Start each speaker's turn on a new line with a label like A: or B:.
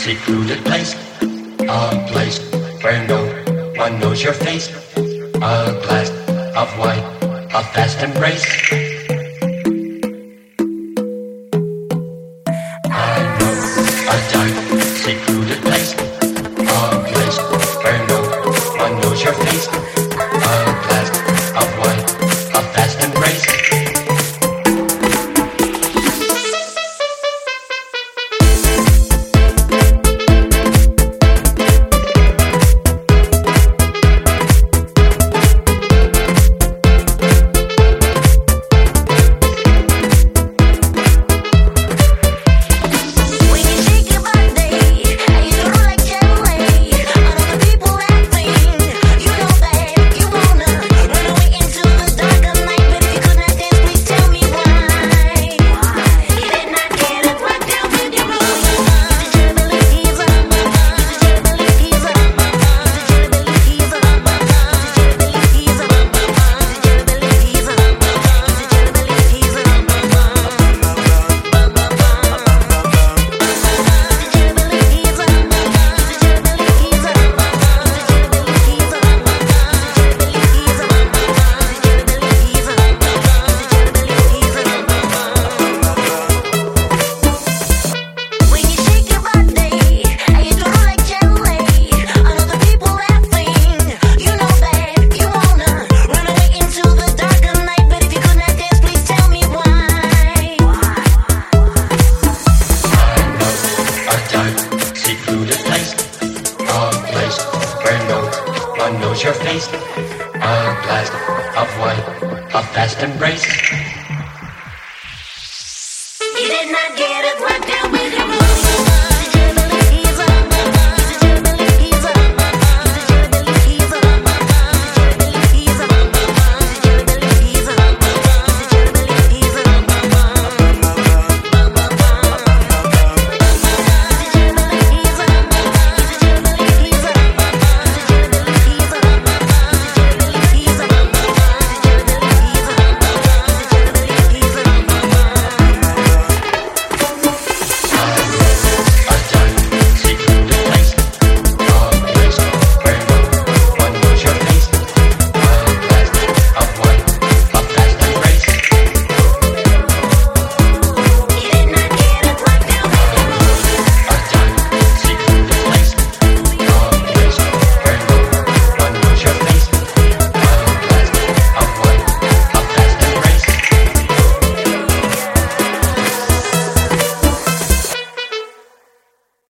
A: secluded place, a place where no one knows your face, a glass of wine, a fast embrace. I know a dark, secluded place, a place where no one knows your face, a glass of wine, a fast embrace. Knows your face, a glass of wine, a fast embrace.
B: You did not get it right.